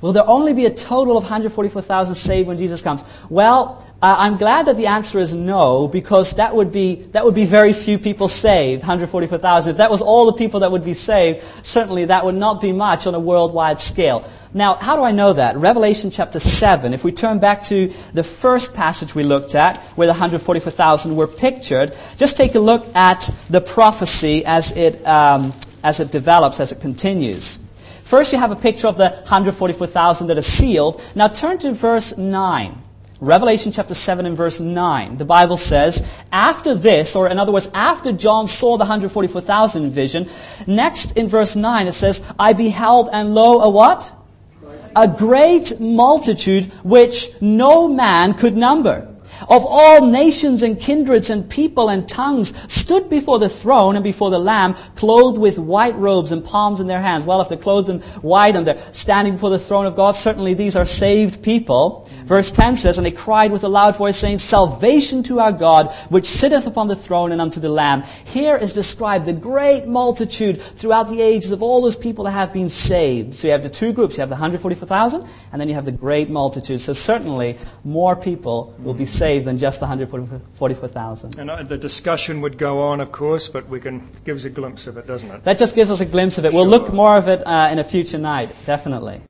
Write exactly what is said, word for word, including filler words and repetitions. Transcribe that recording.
Will there only be a total of one hundred forty-four thousand saved when Jesus comes? Well, uh, I'm glad that the answer is no, because that would be that would be very few people saved, one hundred forty-four thousand. If that was all the people that would be saved, certainly that would not be much on a worldwide scale. Now, how do I know that? Revelation chapter seven, if we turn back to the first passage we looked at, where the one hundred forty-four thousand were pictured, just take a look at the prophecy as it um, as it develops, as it continues. First, you have a picture of the one hundred forty-four thousand that are sealed. Now turn to verse nine. Revelation chapter seven and verse nine. The Bible says, after this, or in other words, after John saw the one hundred forty-four thousand vision, next in verse nine it says, I beheld and lo, a what? A great multitude which no man could number, of all nations and kindreds and people and tongues, stood before the throne and before the Lamb, clothed with white robes and palms in their hands. Well, if they're clothed in white and they're standing before the throne of God, certainly these are saved people. Verse ten says, and they cried with a loud voice, saying, salvation to our God, which sitteth upon the throne and unto the Lamb. Here is described the great multitude throughout the ages of all those people that have been saved. So you have the two groups. You have the one hundred forty-four thousand, and then you have the great multitude. So certainly more people will be saved than just the one hundred forty-four thousand. And uh, the discussion would go on, of course, but we can give us a glimpse of it, doesn't it? That just gives us a glimpse of it. We'll Sure. look more of it uh, in a future night, definitely.